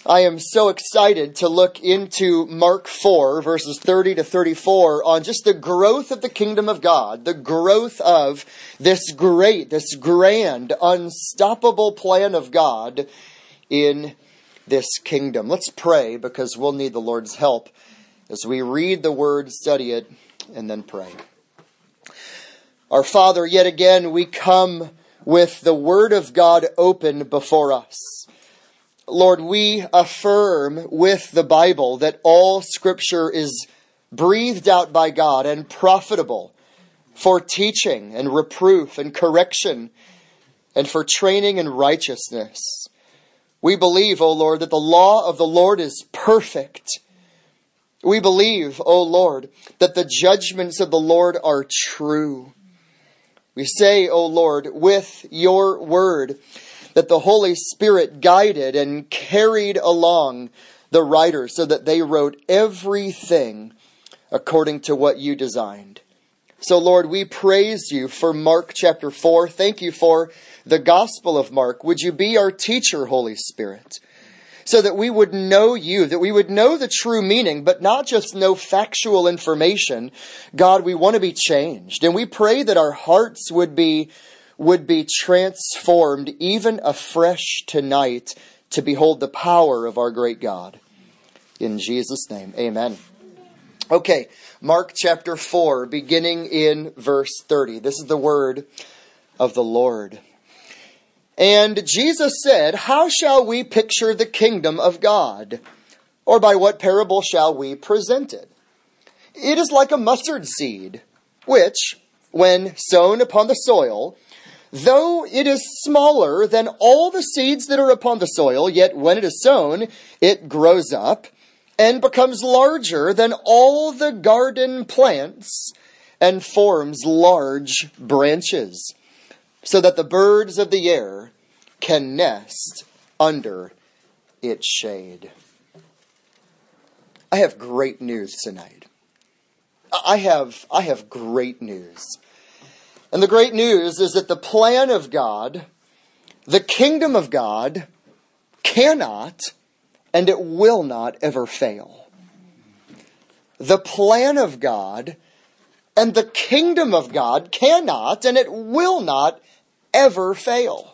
I am so excited to look into Mark 4, verses 30 to 34, on just the growth of the kingdom of God, the growth of this great, this grand, unstoppable plan of God in this kingdom. Let's pray, because we'll need the Lord's help as we read the word, study it, and then pray. Our Father, yet again we come with the word of God open before us. Lord, we affirm with the Bible that all Scripture is breathed out by God and profitable for teaching and reproof and correction and for training in righteousness. We believe, O Lord, that the law of the Lord is perfect. We believe, O Lord, that the judgments of the Lord are true. We say, O Lord, with your word, that the Holy Spirit guided and carried along the writers so that they wrote everything according to what you designed. So, Lord, we praise you for Mark chapter 4. Thank you for the Gospel of Mark. Would you be our teacher, Holy Spirit, so that we would know you, that we would know the true meaning, but not just know factual information. God, we want to be changed. And we pray that our hearts would be transformed even afresh tonight to behold the power of our great God. In Jesus' name, amen. Okay, Mark chapter 4, beginning in verse 30. This is the word of the Lord. And Jesus said, "How shall we picture the kingdom of God? Or by what parable shall we present it? It is like a mustard seed, which, when sown upon the soil, though it is smaller than all the seeds that are upon the soil, yet when it is sown, it grows up and becomes larger than all the garden plants and forms large branches, so that the birds of the air can nest under its shade." I have great news tonight. I have great news. And the great news is that the plan of God, the kingdom of God, cannot and it will not ever fail. The plan of God and the kingdom of God cannot and it will not ever fail.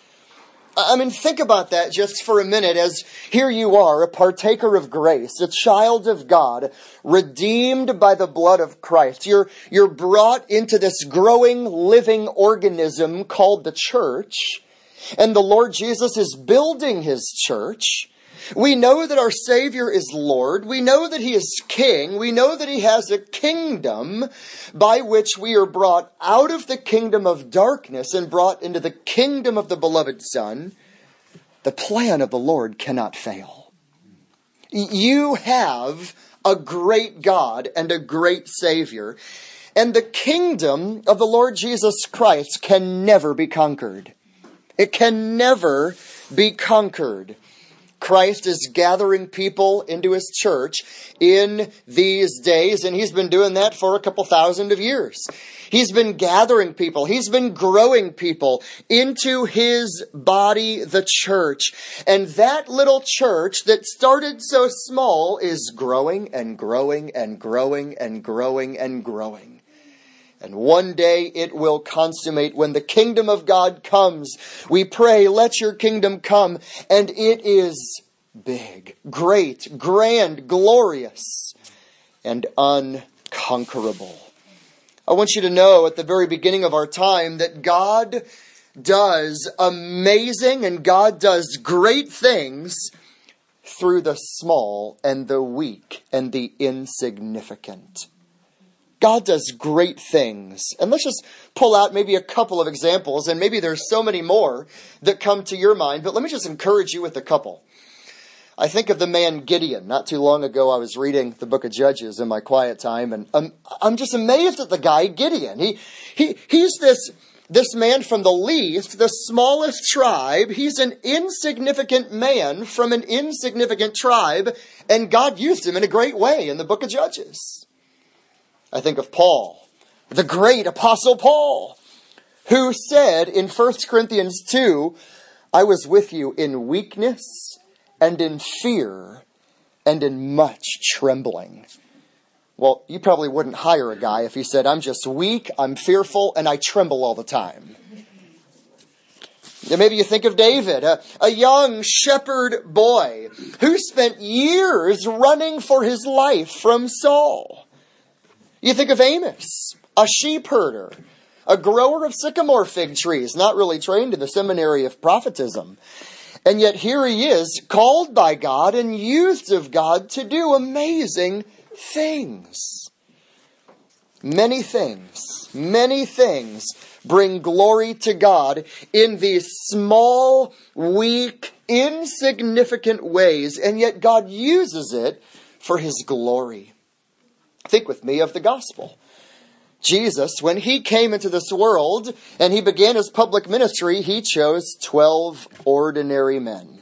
I mean, think about that just for a minute, as here you are, a partaker of grace, a child of God, redeemed by the blood of Christ. You're brought into this growing, living organism called the church, and the Lord Jesus is building his church. We know that our Savior is Lord. We know that he is King. We know that he has a kingdom by which we are brought out of the kingdom of darkness and brought into the kingdom of the beloved Son. The plan of the Lord cannot fail. You have a great God and a great Savior, and the kingdom of the Lord Jesus Christ can never be conquered. It can never be conquered. Christ is gathering people into his church in these days, and he's been doing that for a couple thousand of years. He's been gathering people. He's been growing people into his body, the church. And that little church that started so small is growing and growing and growing and growing and growing. And one day it will consummate when the kingdom of God comes. We pray, let your kingdom come. And it is big, great, grand, glorious, and unconquerable. I want you to know at the very beginning of our time that God does amazing and God does great things through the small and the weak and the insignificant. God does great things. And let's just pull out maybe a couple of examples, and maybe there's so many more that come to your mind, but let me just encourage you with a couple. I think of the man Gideon. Not too long ago, I was reading the book of Judges in my quiet time, and I'm just amazed at the guy Gideon. He's this man from the least, the smallest tribe. He's an insignificant man from an insignificant tribe, and God used him in a great way in the book of Judges. I think of Paul, the great apostle Paul, who said in 1 Corinthians 2, "I was with you in weakness and in fear, and in much trembling. Well, you probably wouldn't hire a guy if he said, I'm just weak, I'm fearful, and I tremble all the time. Maybe you think of David, a young shepherd boy who spent years running for his life from Saul. You think of Amos, a sheep herder, a grower of sycamore fig trees, not really trained in the seminary of prophetism. And yet here he is, called by God and used of God to do amazing things. Many things bring glory to God in these small, weak, insignificant ways, and yet God uses it for His glory. Think with me of the gospel. Jesus, when He came into this world and He began His public ministry, He chose 12 ordinary men.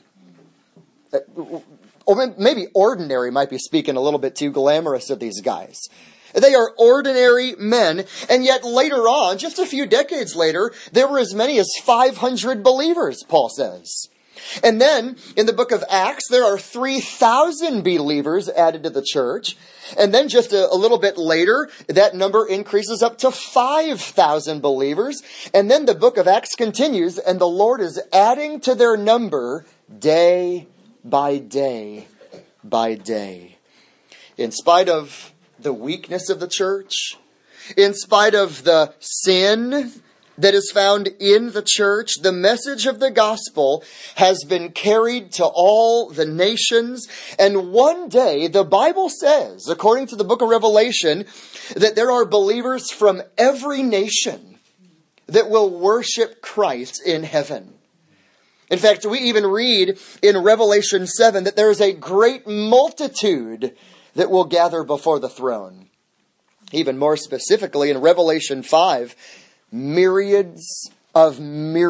Or maybe ordinary might be speaking a little bit too glamorous of these guys. They are ordinary men, and yet later on, just a few decades later, there were as many as 500 believers, Paul says. And then, in the book of Acts, there are 3,000 believers added to the church. And then just a little bit later, that number increases up to 5,000 believers. And then the book of Acts continues, and the Lord is adding to their number day by day by day. In spite of the weakness of the church, in spite of the sin that is found in the church, the message of the gospel has been carried to all the nations. And one day, the Bible says, according to the book of Revelation, that there are believers from every nation that will worship Christ in heaven. In fact, we even read in Revelation 7 that there is a great multitude that will gather before the throne. Even more specifically, in Revelation 5, myriads of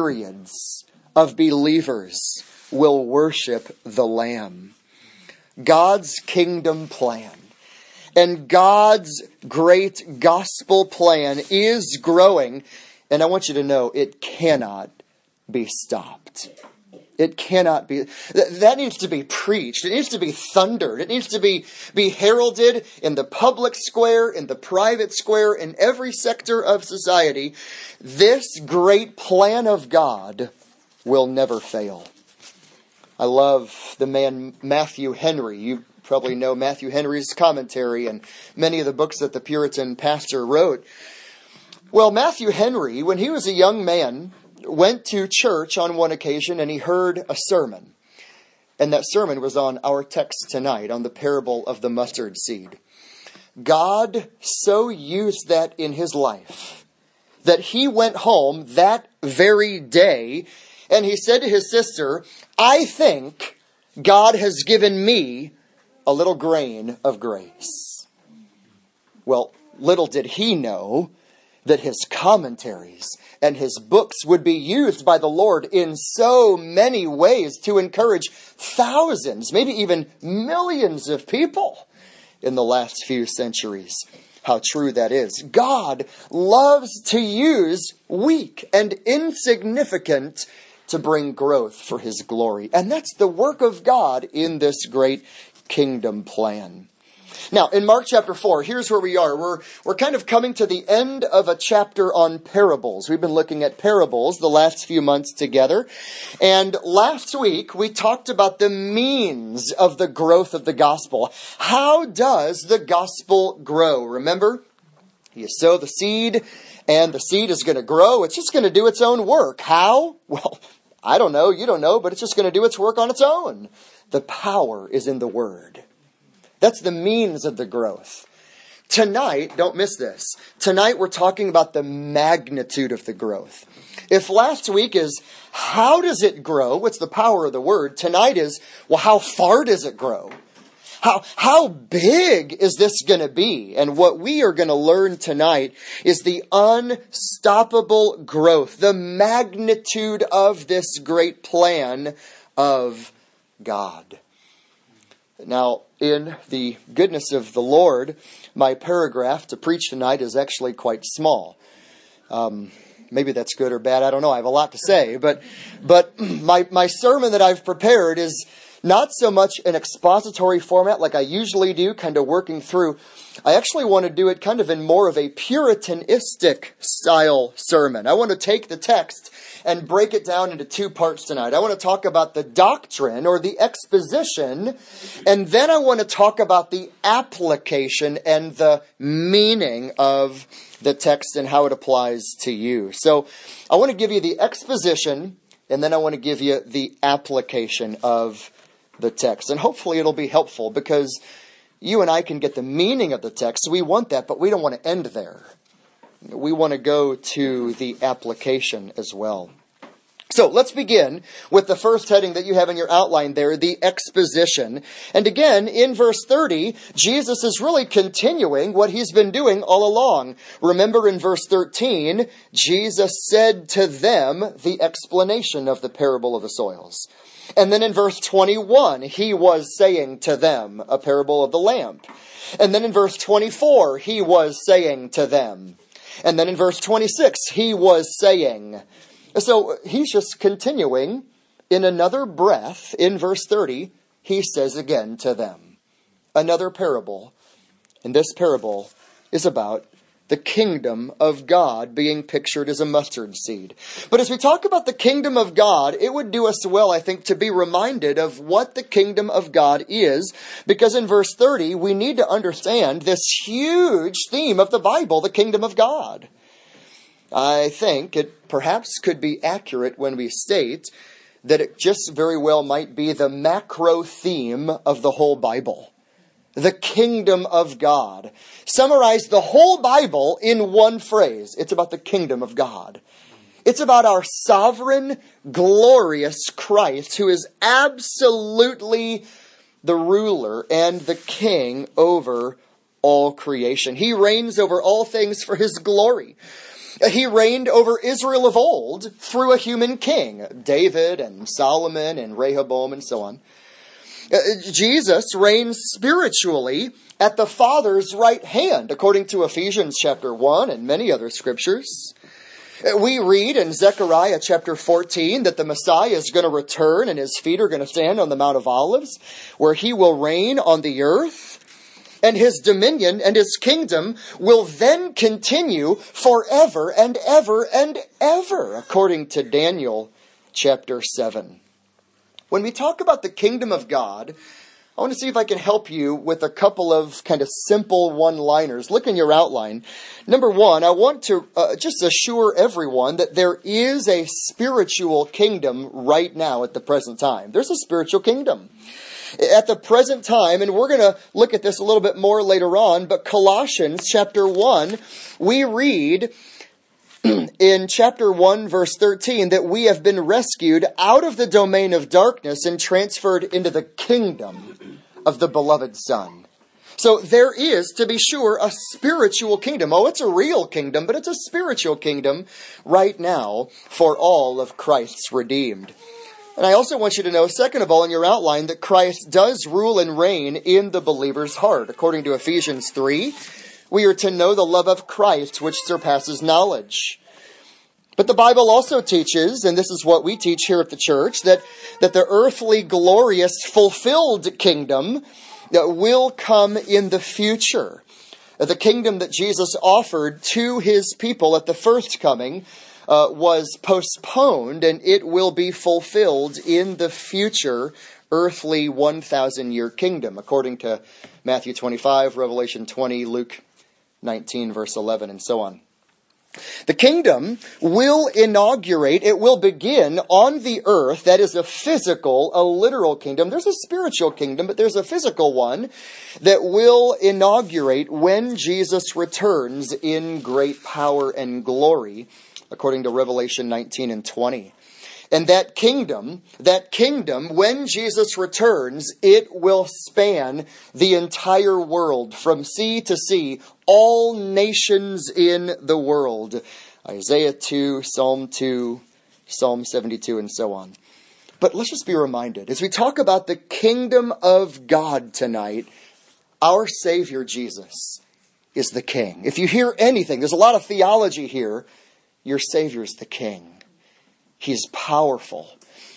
believers will worship the Lamb. God's kingdom plan and God's great gospel plan is growing. And I want you to know it cannot be stopped. It cannot be. That needs to be preached. It needs to be thundered. It needs to be heralded in the public square, in the private square, in every sector of society. This great plan of God will never fail. I love the man Matthew Henry. You probably know Matthew Henry's commentary and many of the books that the Puritan pastor wrote. Well, Matthew Henry, when he was a young man, went to church on one occasion and he heard a sermon. And that sermon was on our text tonight, on the parable of the mustard seed. God so used that in his life that he went home that very day and he said to his sister, I think God has given me a little grain of grace. Well, little did he know that his commentaries and his books would be used by the Lord in so many ways to encourage thousands, maybe even millions of people in the last few centuries. How true that is. God loves to use weak and insignificant to bring growth for his glory. And that's the work of God in this great kingdom plan. Now, in Mark chapter 4, here's where we are. We're kind of coming to the end of a chapter on parables. We've been looking at parables the last few months together. And last week, we talked about the means of the growth of the gospel. How does the gospel grow? Remember, you sow the seed, and the seed is going to grow. It's just going to do its own work. How? Well, I don't know. You don't know, but it's just going to do its work on its own. The power is in the Word. That's the means of the growth. Tonight, don't miss this. Tonight we're talking about the magnitude of the growth. If last week is, how does it grow? What's the power of the Word? Tonight is, well, how far does it grow? How big is this going to be? And what we are going to learn tonight is the unstoppable growth, the magnitude of this great plan of God. Now, in the goodness of the Lord, my paragraph to preach tonight is actually quite small. Maybe that's good or bad. I don't know. I have a lot to say. But my sermon that I've prepared is not so much an expository format like I usually do, kind of working through. I actually want to do it kind of in more of a Puritanistic style sermon. I want to take the text and break it down into two parts tonight. I want to talk about the doctrine or the exposition, and then I want to talk about the application and the meaning of the text and how it applies to you. So I want to give you the exposition, and then I want to give you the application of the text. And hopefully it'll be helpful because you and I can get the meaning of the text. We want that, but we don't want to end there. We want to go to the application as well. So let's begin with the first heading that you have in your outline there, the exposition. And again, in verse 30, Jesus is really continuing what he's been doing all along. Remember in verse 13, Jesus said to them the explanation of the parable of the soils. And then in verse 21, he was saying to them a parable of the lamp. And then in verse 24, he was saying to them. And then in verse 26, he was saying. So he's just continuing in another breath. In verse 30, he says again to them. Another parable. And this parable is about the kingdom of God being pictured as a mustard seed. But as we talk about the kingdom of God, it would do us well, I think, to be reminded of what the kingdom of God is. Because in verse 30, we need to understand this huge theme of the Bible, the kingdom of God. I think it perhaps could be accurate when we state that it just very well might be the macro theme of the whole Bible. The kingdom of God. Summarize the whole Bible in one phrase. It's about the kingdom of God. It's about our sovereign, glorious Christ, who is absolutely the ruler and the king over all creation. He reigns over all things for his glory. He reigned over Israel of old through a human king, David and Solomon and Rehoboam and so on. Jesus reigns spiritually at the Father's right hand, according to Ephesians chapter 1 and many other scriptures. We read in Zechariah chapter 14 that the Messiah is going to return and his feet are going to stand on the Mount of Olives, where he will reign on the earth. And his dominion and his kingdom will then continue forever and ever and ever, according to Daniel chapter 7. When we talk about the kingdom of God, I want to see if I can help you with a couple of kind of simple one-liners. Look in your outline. Number one, I want to just assure everyone that there is a spiritual kingdom right now at the present time. There's a spiritual kingdom. At the present time, and we're going to look at this a little bit more later on, but Colossians chapter 1, we read in chapter 1 verse 13 that we have been rescued out of the domain of darkness and transferred into the kingdom of the beloved Son. So there is, to be sure, a spiritual kingdom. Oh, it's a real kingdom, but it's a spiritual kingdom right now for all of Christ's redeemed. And I also want you to know, second of all, in your outline, that Christ does rule and reign in the believer's heart. According to Ephesians 3, we are to know the love of Christ, which surpasses knowledge. But the Bible also teaches, and this is what we teach here at the church, that the earthly, glorious, fulfilled kingdom will come in the future. The kingdom that Jesus offered to his people at the first coming was postponed, and it will be fulfilled in the future earthly 1,000-year kingdom, according to Matthew 25, Revelation 20, Luke 19, verse 11, and so on. The kingdom will inaugurate, it will begin on the earth. That is a physical, a literal kingdom. There's a spiritual kingdom, but there's a physical one that will inaugurate when Jesus returns in great power and glory, according to Revelation 19 and 20. And that kingdom, when Jesus returns, it will span the entire world from sea to sea, all nations in the world. Isaiah 2, Psalm 2, Psalm 72, and so on. But let's just be reminded, as we talk about the kingdom of God tonight, our Savior Jesus is the King. If you hear anything, there's a lot of theology here, your Savior is the King. He's powerful.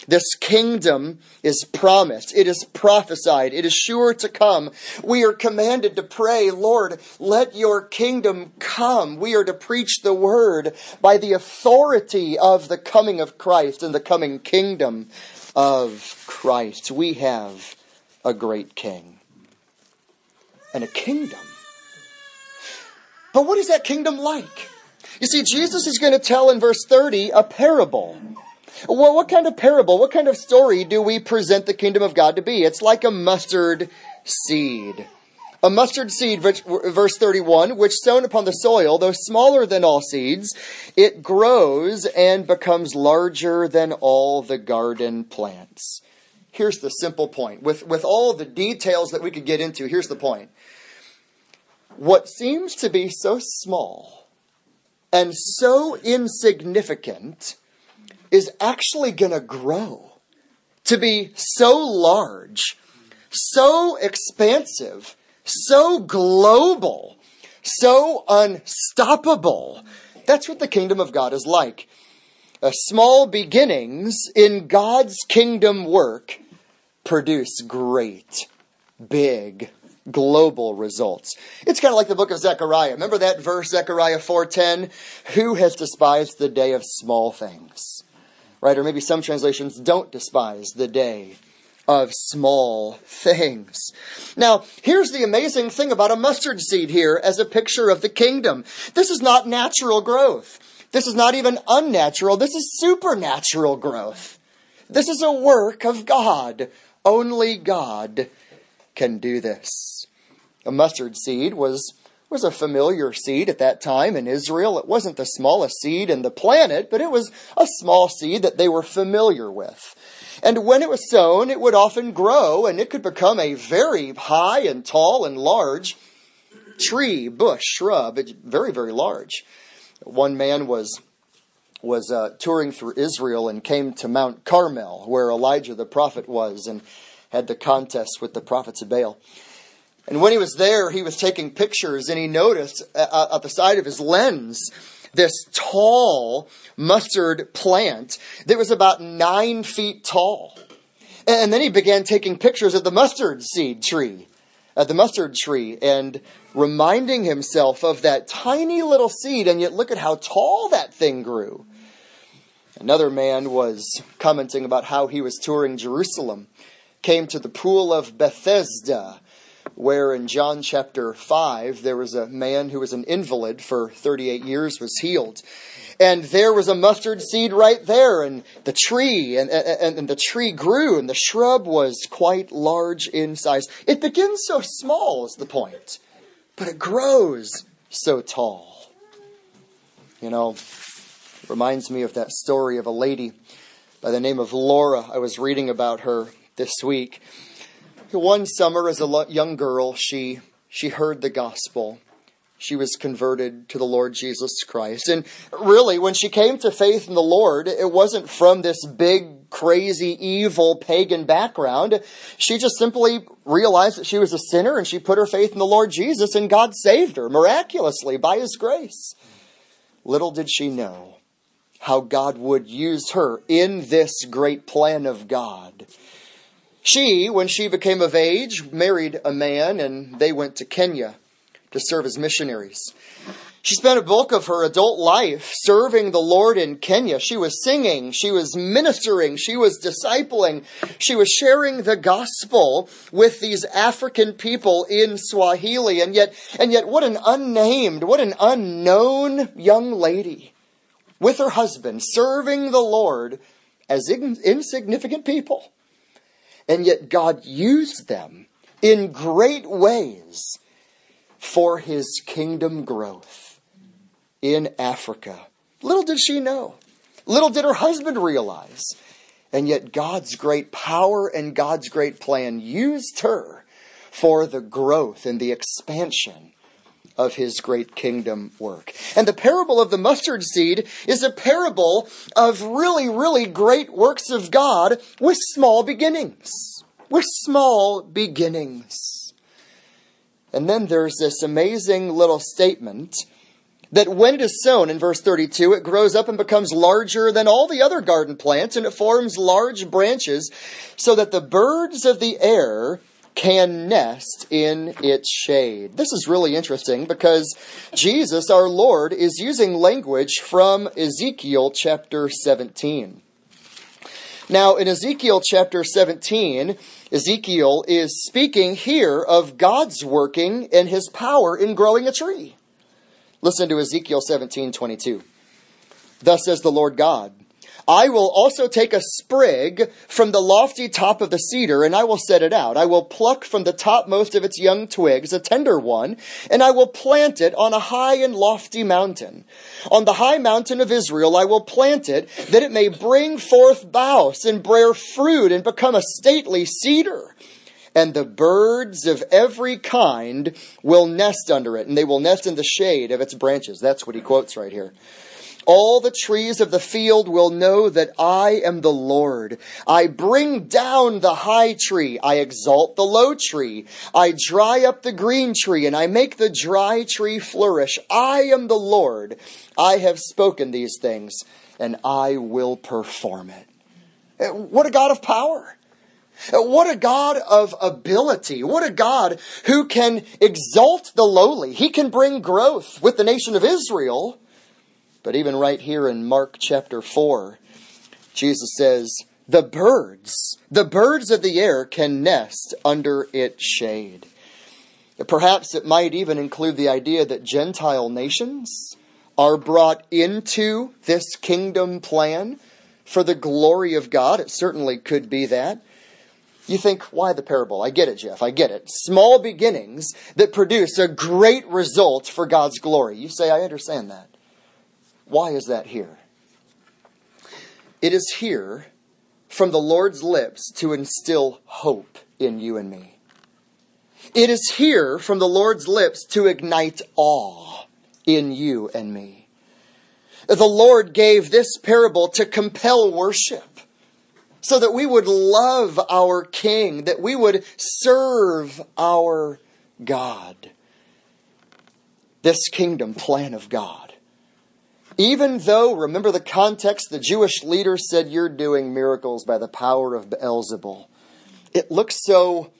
This kingdom is promised. It is prophesied. It is sure to come. We are commanded to pray, Lord, let your kingdom come. We are to preach the word by the authority of the coming of Christ and the coming kingdom of Christ. We have a great king and a kingdom. But what is that kingdom like? You see, Jesus is going to tell in verse 30 a parable. Well, what kind of parable, what kind of story do we present the kingdom of God to be? It's like a mustard seed. A mustard seed, verse 31, which sown upon the soil, though smaller than all seeds, it grows and becomes larger than all the garden plants. Here's the simple point. With all the details that we could get into, here's the point. What seems to be so small and so insignificant is actually going to grow to be so large, so expansive, so global, so unstoppable. That's what the kingdom of God is like. Small beginnings in God's kingdom work produce great, big, global results. It's kind of like the book of Zechariah. Remember that verse, Zechariah 4:10? Who has despised the day of small things? Right? Or maybe some translations don't despise the day of small things. Now, here's the amazing thing about a mustard seed here as a picture of the kingdom. This is not natural growth. This is not even unnatural. This is supernatural growth. This is a work of God. Only God can do this. A mustard seed was a familiar seed at that time in Israel. It wasn't the smallest seed in the planet, but it was a small seed that they were familiar with. And when it was sown, it would often grow, and it could become a very high and tall and large tree, bush, shrub. It's very, very large. One man was touring through Israel and came to Mount Carmel, where Elijah the prophet was, and had the contest with the prophets of Baal. And when he was there, he was taking pictures, and he noticed at the side of his lens this tall mustard plant that was about 9 feet tall. And then he began taking pictures of the mustard tree, and reminding himself of that tiny little seed, and yet look at how tall that thing grew. Another man was commenting about how he was touring Jerusalem, came to the pool of Bethesda, where in John chapter 5, there was a man who was an invalid for 38 years, was healed. And there was a mustard seed right there, and the tree, and the tree grew, and the shrub was quite large in size. It begins so small is the point, but it grows so tall. You know, it reminds me of that story of a lady by the name of Laura. I was reading about her this week. One summer, as a young girl, she heard the gospel. She was converted to the Lord Jesus Christ. And really, when she came to faith in the Lord, it wasn't from this big, crazy, evil, pagan background. She just simply realized that she was a sinner, and she put her faith in the Lord Jesus, and God saved her miraculously by His grace. Little did she know how God would use her in this great plan of God. She, when she became of age, married a man, and they went to Kenya to serve as missionaries. She spent a bulk of her adult life serving the Lord in Kenya. She was singing, she was ministering, she was discipling, she was sharing the gospel with these African people in Swahili. And yet what an unnamed, what an unknown young lady with her husband serving the Lord as insignificant people. And yet God used them in great ways for His kingdom growth in Africa. Little did she know. Little did her husband realize. And yet God's great power and God's great plan used her for the growth and the expansion of His great kingdom work. And the parable of the mustard seed is a parable of really, really great works of God with small beginnings. With small beginnings. And then there's this amazing little statement that when it is sown, in verse 32, it grows up and becomes larger than all the other garden plants, and it forms large branches so that the birds of the air can nest in its shade. This is really interesting because Jesus, our Lord, is using language from Ezekiel chapter 17. Now, in Ezekiel chapter 17, Ezekiel is speaking here of God's working and his power in growing a tree. Listen to Ezekiel 17:22. Thus says the Lord God, I will also take a sprig from the lofty top of the cedar, and I will set it out. I will pluck from the topmost of its young twigs a tender one, and I will plant it on a high and lofty mountain. On the high mountain of Israel I will plant it, that it may bring forth boughs and bear fruit and become a stately cedar. And the birds of every kind will nest under it, and they will nest in the shade of its branches. That's what he quotes right here. All the trees of the field will know that I am the Lord. I bring down the high tree. I exalt the low tree. I dry up the green tree, and I make the dry tree flourish. I am the Lord. I have spoken these things, and I will perform it. What a God of power. What a God of ability. What a God who can exalt the lowly. He can bring growth with the nation of Israel. But even right here in Mark chapter 4, Jesus says, the birds of the air can nest under its shade. Perhaps it might even include the idea that Gentile nations are brought into this kingdom plan for the glory of God. It certainly could be that. You think, why the parable? I get it, Jeff. I get it. Small beginnings that produce a great result for God's glory. You say, I understand that. Why is that here? It is here from the Lord's lips to instill hope in you and me. It is here from the Lord's lips to ignite awe in you and me. The Lord gave this parable to compel worship so that we would love our King, that we would serve our God. This kingdom plan of God. Even though, remember the context, the Jewish leaders said, you're doing miracles by the power of Beelzebul. It looked so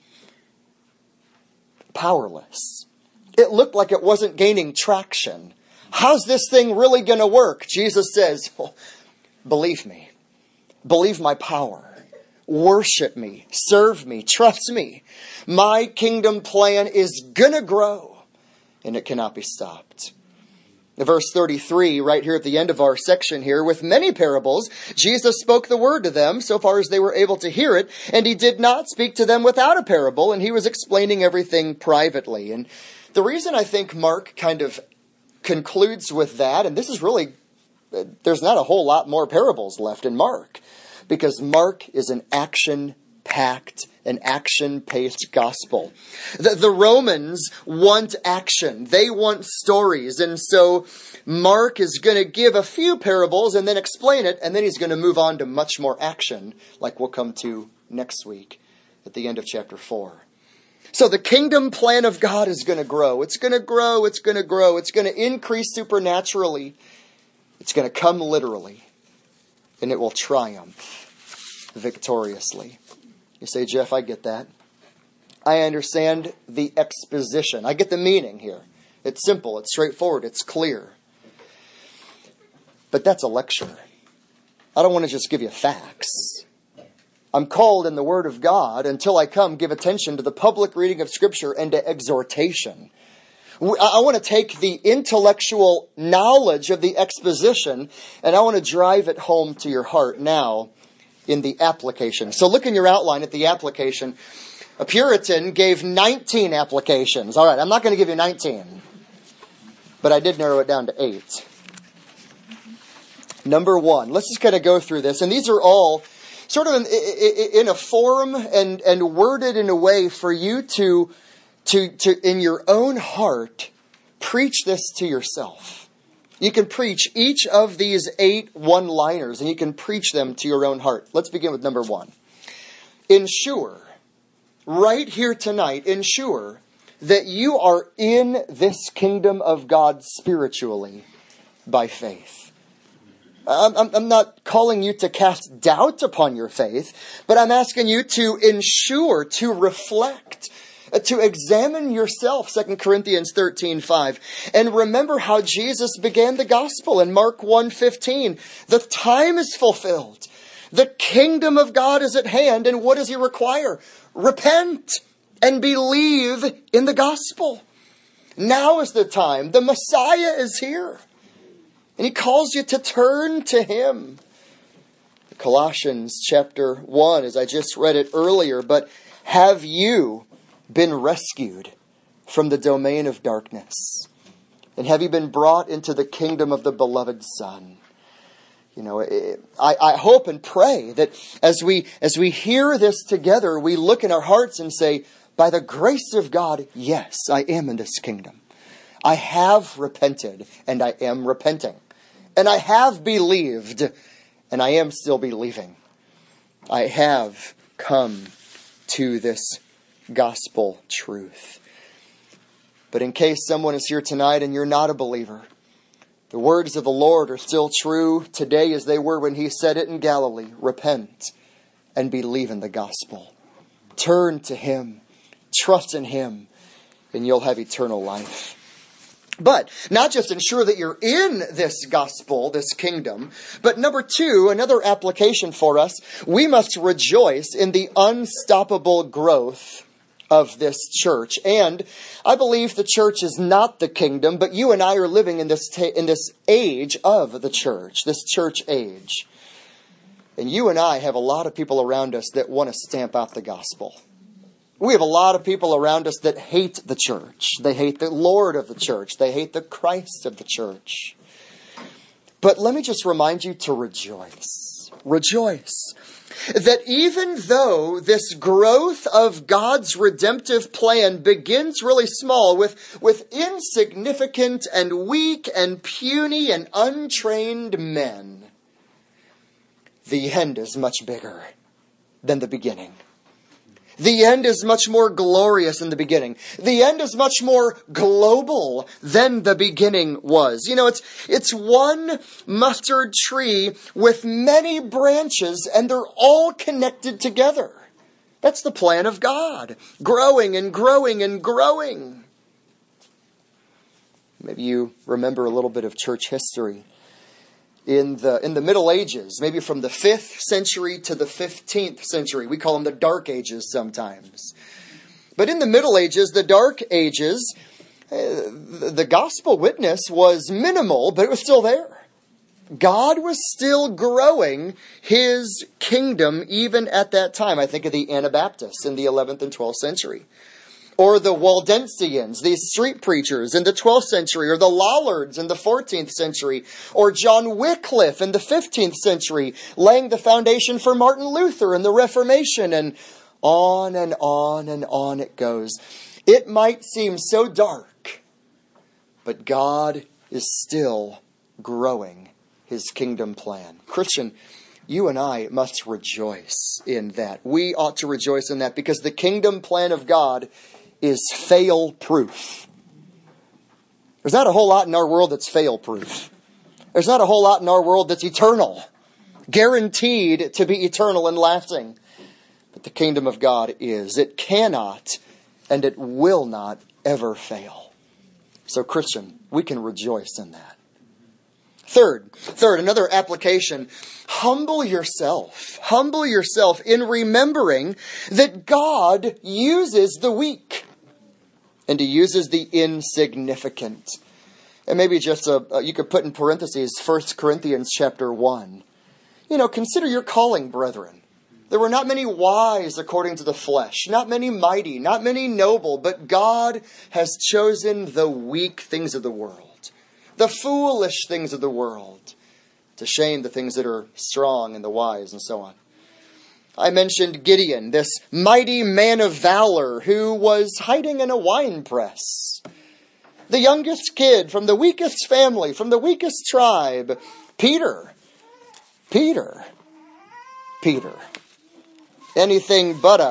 powerless. It looked like it wasn't gaining traction. How's this thing really going to work? Jesus says, well, believe me. Believe my power. Worship me. Serve me. Trust me. My kingdom plan is going to grow, and it cannot be stopped. Verse 33, right here at the end of our section here, with many parables, Jesus spoke the word to them so far as they were able to hear it, and he did not speak to them without a parable, and he was explaining everything privately. And the reason I think Mark kind of concludes with that, and this is really, there's not a whole lot more parables left in Mark, because Mark is an action-packed, an action-paced gospel. The Romans want action. They want stories. And so Mark is going to give a few parables and then explain it, and then he's going to move on to much more action, like we'll come to next week at the end of chapter 4. So the kingdom plan of God is going to grow. It's going to grow. It's going to grow. It's going to increase supernaturally. It's going to come literally. And it will triumph victoriously. You say, Jeff, I get that. I understand the exposition. I get the meaning here. It's simple. It's straightforward. It's clear. But that's a lecture. I don't want to just give you facts. I'm called in the Word of God, until I come, give attention to the public reading of Scripture and to exhortation. I want to take the intellectual knowledge of the exposition, and I want to drive it home to your heart now in the application. So look in your outline at the application. A Puritan gave 19 applications. All right, I'm not going to give you 19, but I did narrow it down to 8. Number 1, let's just kind of go through this. And these are all sort of in a form and worded in a way for you to in your own heart, preach this to yourself. You can preach each of these 8 one-liners, and you can preach them to your own heart. Let's begin with number 1. Ensure, right here tonight, ensure that you are in this kingdom of God spiritually by faith. I'm not calling you to cast doubt upon your faith, but I'm asking you to ensure, to reflect, to examine yourself, 2 Corinthians 13:5, and remember how Jesus began the gospel in Mark 1:15. The time is fulfilled. The kingdom of God is at hand, and what does he require? Repent and believe in the gospel. Now is the time. The Messiah is here. And he calls you to turn to him. Colossians chapter 1, as I just read it earlier, but have you been rescued from the domain of darkness? And have you been brought into the kingdom of the beloved Son? You know, I hope and pray that as we hear this together, we look in our hearts and say, by the grace of God, yes, I am in this kingdom. I have repented, and I am repenting. And I have believed, and I am still believing. I have come to this gospel truth. But in case someone is here tonight and you're not a believer, the words of the Lord are still true today as they were when he said it in Galilee. Repent and believe in the gospel. Turn to him. Trust in him, and you'll have eternal life. But not just ensure that you're in this gospel, this kingdom, but number two, another application for us, we must rejoice in the unstoppable growth of this church. And I believe the church is not the kingdom, but you and I are living in this age of the church, this church age. And you and I have a lot of people around us that want to stamp out the gospel. We have a lot of people around us that hate the church. They hate the Lord of the church. They hate the Christ of the church. But let me just remind you to rejoice. Rejoice. That even though this growth of God's redemptive plan begins really small with insignificant and weak and puny and untrained men, the end is much bigger than the beginning. The end is much more glorious than the beginning. The end is much more global than the beginning was. You know, it's one mustard tree with many branches, and they're all connected together. That's the plan of God. Growing and growing and growing. Maybe you remember a little bit of church history. In the Middle Ages, maybe from the 5th century to the 15th century. We call them the Dark Ages sometimes. But in the Middle Ages, the Dark Ages, the gospel witness was minimal, but it was still there. God was still growing his kingdom even at that time. I think of the Anabaptists in the 11th and 12th century. Or the Waldensians, these street preachers in the 12th century, or the Lollards in the 14th century, or John Wycliffe in the 15th century, laying the foundation for Martin Luther and the Reformation, and on and on and on it goes. It might seem so dark, but God is still growing his kingdom plan. Christian, you and I must rejoice in that. We ought to rejoice in that because the kingdom plan of God is fail-proof. There's not a whole lot in our world that's fail-proof. There's not a whole lot in our world that's eternal, guaranteed to be eternal and lasting. But the kingdom of God is. It cannot and it will not ever fail. So, Christian, we can rejoice in that. Third, another application. Humble yourself. Humble yourself in remembering that God uses the weak. And he uses the insignificant. And maybe just you could put in parentheses 1 Corinthians chapter 1. You know, consider your calling, brethren. There were not many wise according to the flesh, not many mighty, not many noble, but God has chosen the weak things of the world, the foolish things of the world, to shame the things that are strong and the wise and so on. I mentioned Gideon, this mighty man of valor who was hiding in a wine press. The youngest kid from the weakest family, from the weakest tribe. Peter. Anything but a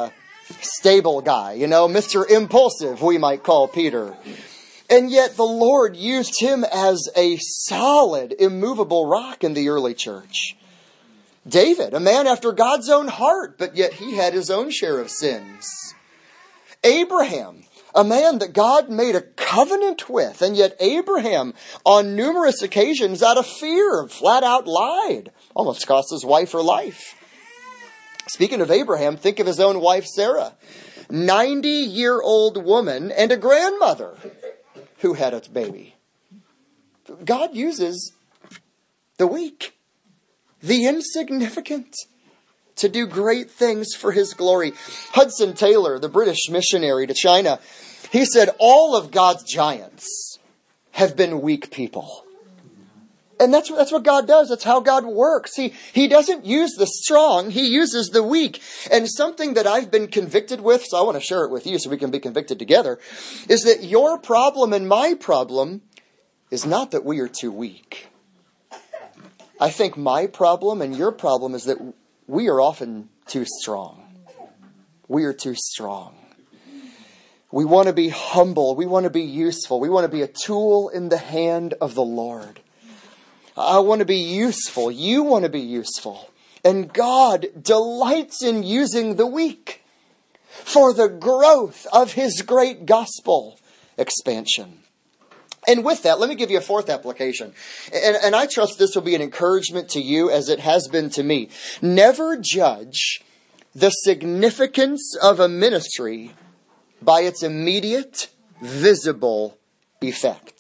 stable guy, Mr. Impulsive, we might call Peter. And yet the Lord used him as a solid, immovable rock in the early church. David, a man after God's own heart, but yet he had his own share of sins. Abraham, a man that God made a covenant with, and yet Abraham, on numerous occasions, out of fear, flat out lied. Almost cost his wife her life. Speaking of Abraham, think of his own wife Sarah, 90-year-old woman and a grandmother who had a baby. God uses the weak, the insignificant, to do great things for His glory. Hudson Taylor, the British missionary to China, he said, all of God's giants have been weak people. And that's what God does. That's how God works. He doesn't use the strong. He uses the weak. And something that I've been convicted with, so I want to share it with you so we can be convicted together, is that your problem and my problem is not that we are too weak. I think my problem and your problem is that we are often too strong. We are too strong. We want to be humble. We want to be useful. We want to be a tool in the hand of the Lord. I want to be useful. You want to be useful. And God delights in using the weak for the growth of His great gospel expansion. And with that, let me give you a fourth application. And I trust this will be an encouragement to you as it has been to me. Never judge the significance of a ministry by its immediate, visible effect.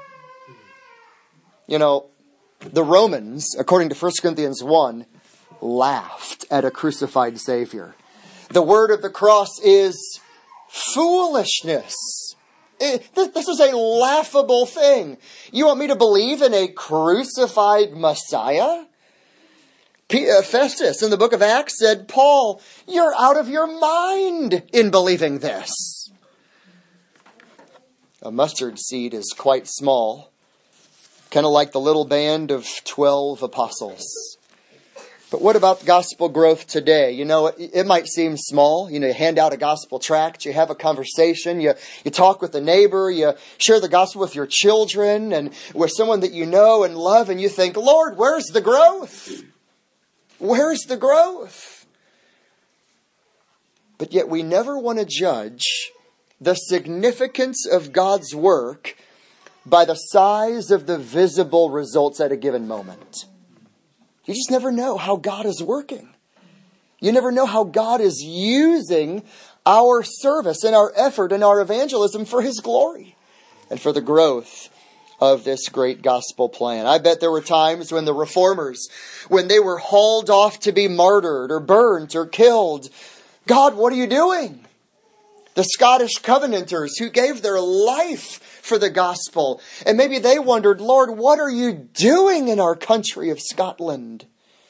The Romans, according to 1 Corinthians 1, laughed at a crucified Savior. The word of the cross is foolishness. This is a laughable thing. You want me to believe in a crucified Messiah? Festus in the book of Acts said, Paul, you're out of your mind in believing this. A mustard seed is quite small. Kind of like the little band of 12 apostles. But what about gospel growth today? It might seem small. You hand out a gospel tract, you have a conversation, you talk with a neighbor, you share the gospel with your children and with someone that you know and love, and you think, Lord, where's the growth? Where's the growth? But yet we never want to judge the significance of God's work by the size of the visible results at a given moment. You just never know how God is working. You never know how God is using our service and our effort and our evangelism for His glory and for the growth of this great gospel plan. I bet there were times when the reformers, when they were hauled off to be martyred or burnt or killed, God, what are you doing? The Scottish Covenanters who gave their life for the gospel. And maybe they wondered, Lord, what are you doing in our country of Scotland?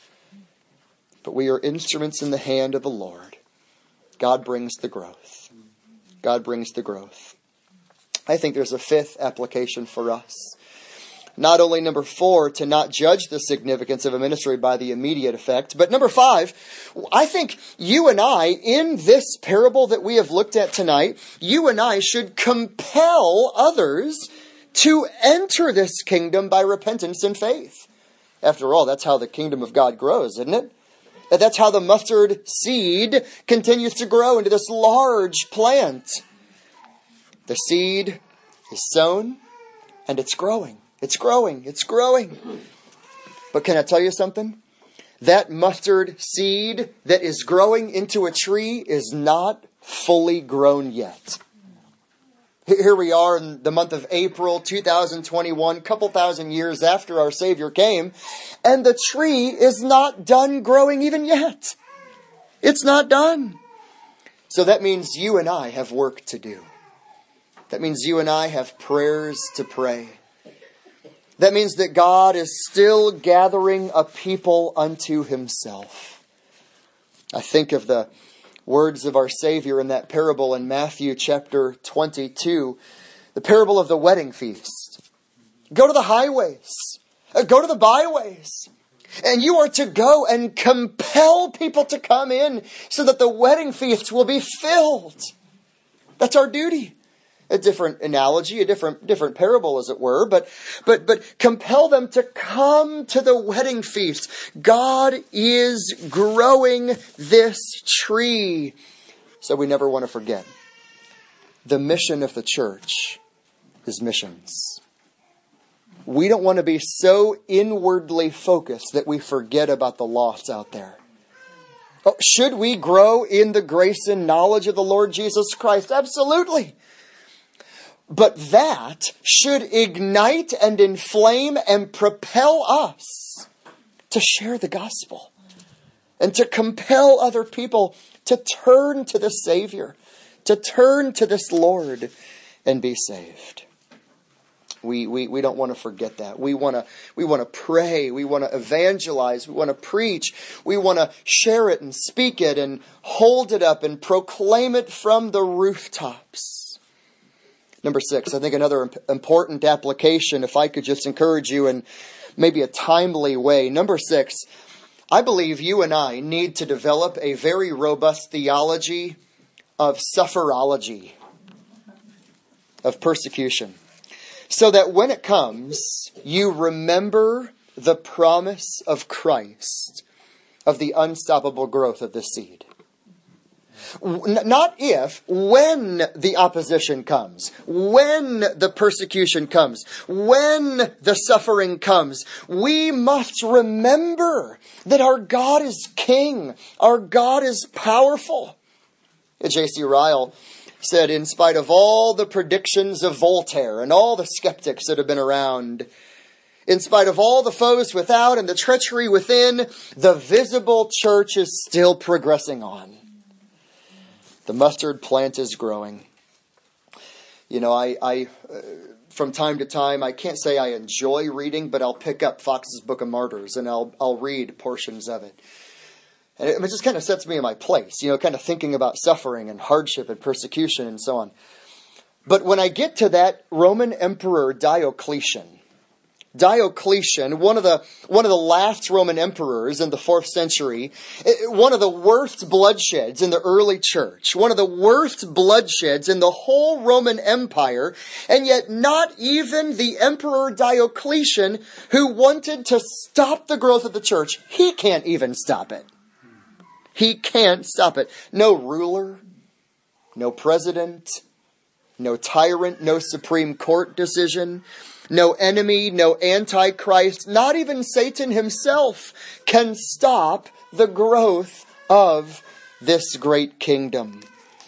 But we are instruments in the hand of the Lord. God brings the growth. God brings the growth. I think there's a fifth application for us. Not only number 4, to not judge the significance of a ministry by the immediate effect, but number 5, I think you and I, in this parable that we have looked at tonight, you and I should compel others to enter this kingdom by repentance and faith. After all, that's how the kingdom of God grows, isn't it? That's how the mustard seed continues to grow into this large plant. The seed is sown and it's growing. It's growing. It's growing. But can I tell you something? That mustard seed that is growing into a tree is not fully grown yet. Here we are in the month of April 2021, a couple thousand years after our Savior came, and the tree is not done growing even yet. It's not done. So that means you and I have work to do. That means you and I have prayers to pray. That means that God is still gathering a people unto Himself. I think of the words of our Savior in that parable in Matthew chapter 22, the parable of the wedding feast. Go to the highways, go to the byways, And you are to go and compel people to come in so that the wedding feast will be filled. That's our duty. A different analogy, a different parable, as it were, but compel them to come to the wedding feast. God is growing this tree. So we never want to forget. The mission of the church is missions. We don't want to be so inwardly focused that we forget about the lost out there. Oh, should we grow in the grace and knowledge of the Lord Jesus Christ? Absolutely. But that should ignite and inflame and propel us to share the gospel and to compel other people to turn to the Savior, to turn to this Lord and be saved. We don't want to forget that. We want to pray. We want to evangelize. We want to preach. We want to share it and speak it and hold it up and proclaim it from the rooftops. Number 6, I think another important application, if I could just encourage you in maybe a timely way. Number 6, I believe you and I need to develop a very robust theology of sufferology, of persecution, so that when it comes, you remember the promise of Christ, of the unstoppable growth of this seed. Not if, when the opposition comes, when the persecution comes, when the suffering comes, we must remember that our God is King, our God is powerful. J.C. Ryle said, in spite of all the predictions of Voltaire and all the skeptics that have been around, in spite of all the foes without and the treachery within, the visible church is still progressing on. The mustard plant is growing. You know, I from time to time, I can't say I enjoy reading, but I'll pick up Fox's Book of Martyrs and I'll read portions of it. And it just kind of sets me in my place, you know, kind of thinking about suffering and hardship and persecution and so on. But when I get to that Roman Emperor Diocletian, one of the last Roman emperors in the 4th century, one of the worst bloodsheds in the early church, one of the worst bloodsheds in the whole Roman Empire, and yet not even the Emperor Diocletian, who wanted to stop the growth of the church, he can't even stop it. He can't stop it. No ruler, no president, no tyrant, no Supreme Court decision, no enemy, no antichrist, not even Satan himself can stop the growth of this great kingdom.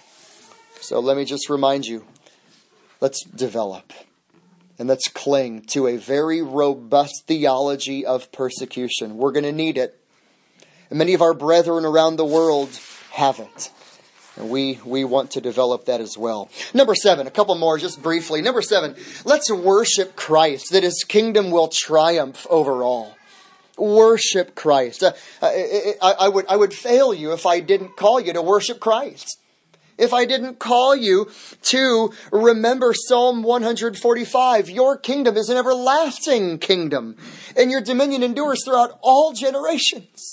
So let me just remind you, let's develop and let's cling to a very robust theology of persecution. We're going to need it. And many of our brethren around the world have it. And we want to develop that as well. Number 7, a couple more just briefly. Number 7, let's worship Christ, that His kingdom will triumph over all. Worship Christ. I would fail you if I didn't call you to worship Christ. If I didn't call you to remember Psalm 145, your kingdom is an everlasting kingdom, and your dominion endures throughout all generations.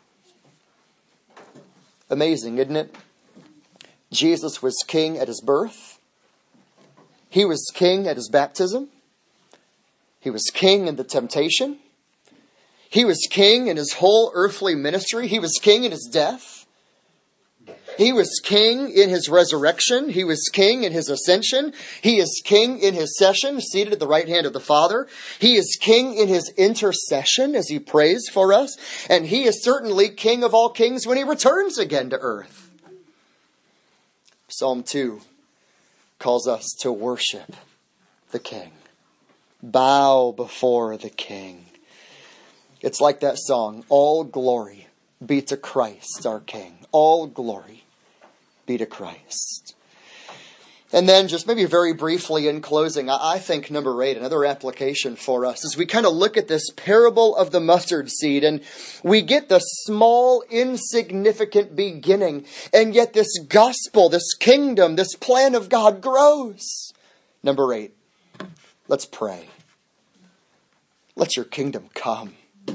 Amazing, isn't it? Jesus was king at His birth. He was king at His baptism. He was king in the temptation. He was king in His whole earthly ministry. He was king in His death. He was king in His resurrection. He was king in His ascension. He is king in His session, seated at the right hand of the Father. He is king in His intercession as He prays for us. And He is certainly king of all kings when He returns again to earth. Psalm 2 calls us to worship the King. Bow before the King. It's like that song, all glory be to Christ our King. All glory be to Christ. And then just maybe very briefly in closing, I think number 8, another application for us, as we kind of look at this parable of the mustard seed and we get the small, insignificant beginning, and yet this gospel, this kingdom, this plan of God grows. Number 8, let's pray. Let your kingdom come.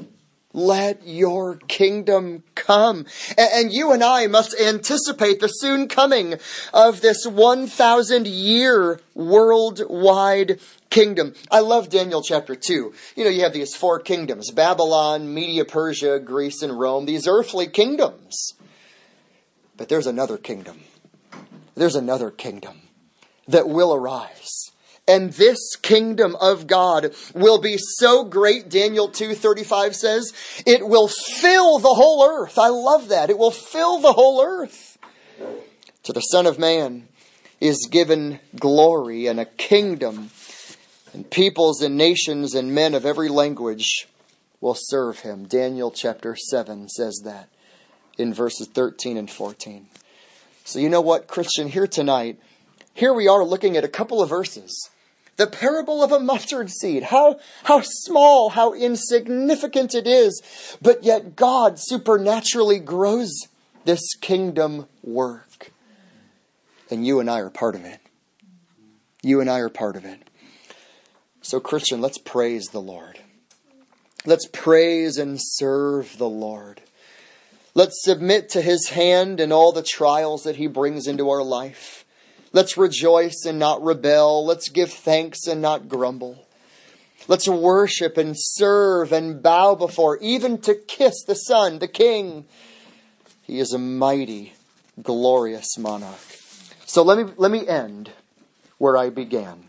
Let your kingdom come. And you and I must anticipate the soon coming of this 1,000-year worldwide kingdom. I love Daniel chapter 2. You have these 4 kingdoms: Babylon, Media, Persia, Greece, and Rome. These earthly kingdoms. But there's another kingdom. There's another kingdom that will arise. And this kingdom of God will be so great, Daniel 2:35 says, it will fill the whole earth. I love that. It will fill the whole earth. To the Son of Man is given glory and a kingdom, and peoples and nations and men of every language will serve him. Daniel chapter 7 says that in verses 13 and 14. So you know what, Christian, here tonight, here we are looking at a couple of verses. The parable of a mustard seed. How small, how insignificant it is. But yet God supernaturally grows this kingdom work. And you and I are part of it. You and I are part of it. So Christian, let's praise the Lord. Let's praise and serve the Lord. Let's submit to his hand in all the trials that he brings into our life. Let's rejoice and not rebel. Let's give thanks and not grumble. Let's worship and serve and bow before, even to kiss the Son, the King. He is a mighty, glorious monarch. So let me end where I began.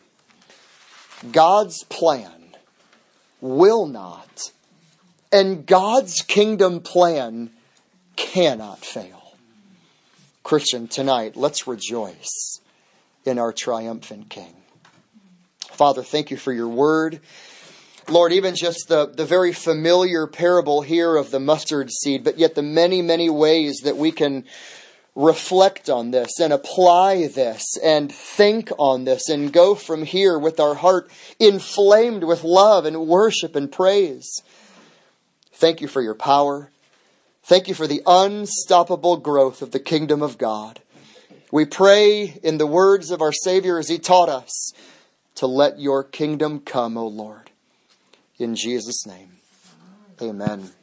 God's plan will not, and God's kingdom plan cannot fail. Christian, tonight, let's rejoice in our triumphant King. Father, thank you for your word. Lord, even just the very familiar parable here of the mustard seed, but yet the many, many ways that we can reflect on this and apply this and think on this and go from here with our heart inflamed with love and worship and praise. Thank you for your power. Thank you for the unstoppable growth of the kingdom of God. We pray in the words of our Savior as he taught us to let your kingdom come, O Lord. In Jesus' name, amen.